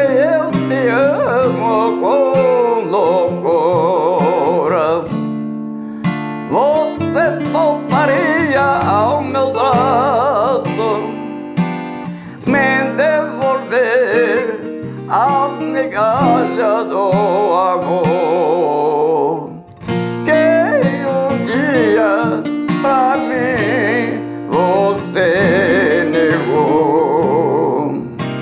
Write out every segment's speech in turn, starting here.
eu te amo com loucura. Você voltaria ao meu braço, me devolver a migalha do amor que um dia pra mim você negou.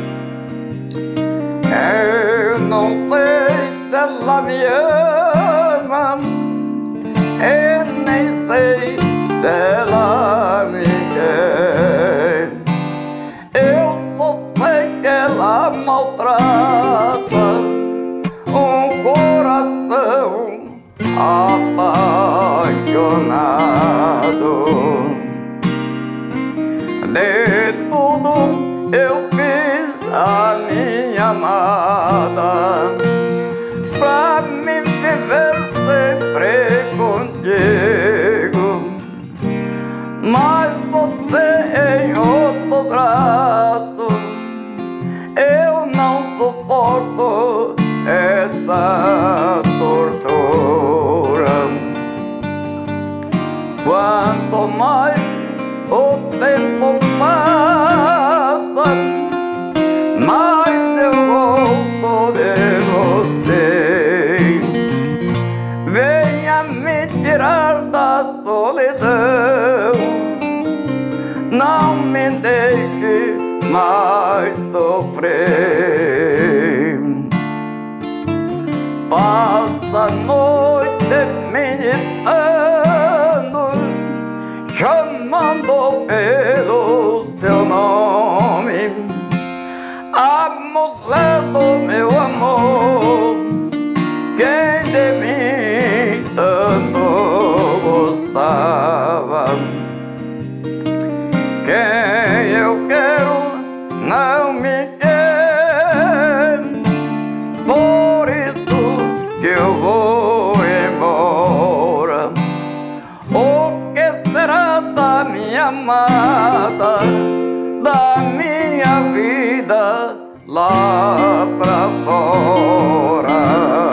Eu não sei se ela me ama, eu nem sei se ela me quer. Eu só sei que ela maltrata um coração apaixonado. De tudo eu fiz a minha amada pra me viver sempre contigo, mas você em outro braço, eu não suporto essa tortura. Quanto mais o tempo passa, mais eu gosto de você. Venha me tirar da solidão, não me deixe mais sofrer. Passa a noite meditando, chamando pelo seu nome. A mulher do meu amor, quem de mim tanto gostava. Quem eu quero não me quer, por isso que eu vou embora. O que será da minha amada, da minha vida lá pra fora?